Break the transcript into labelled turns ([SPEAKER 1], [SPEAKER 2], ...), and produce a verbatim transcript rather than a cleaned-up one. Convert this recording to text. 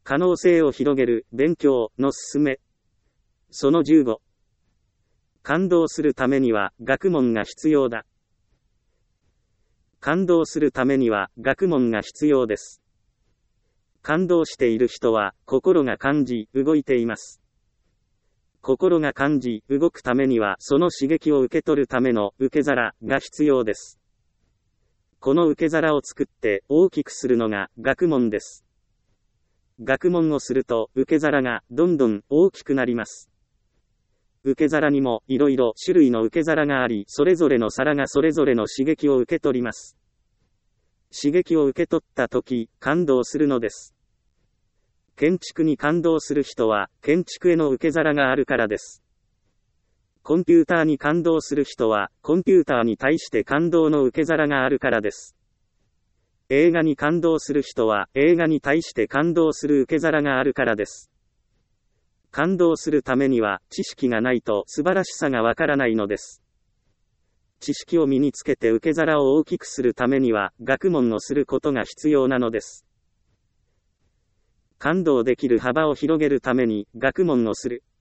[SPEAKER 1] 可能性を広げる、勉強の勧め。そのじゅうご。感動するためには、学問が必要だ。感動するためには、学問が必要です。感動している人は、心が感じ、動いています。心が感じ、動くためには、その刺激を受け取るための受け皿が必要です。この受け皿を作って大きくするのが学問です。学問をすると受け皿がどんどん大きくなります。受け皿にもいろいろ種類の受け皿があり、それぞれの皿がそれぞれの刺激を受け取ります。刺激を受け取ったとき、感動するのです。建築に感動する人は、建築への受け皿があるからです。コンピューターに感動する人は、コンピューターに対して感動の受け皿があるからです。映画に感動する人は、映画に対して感動する受け皿があるからです。感動するためには、知識がないと素晴らしさがわからないのです。知識を身につけて受け皿を大きくするためには、学問をすることが必要なのです。感動できる幅を広げるために、学問をする。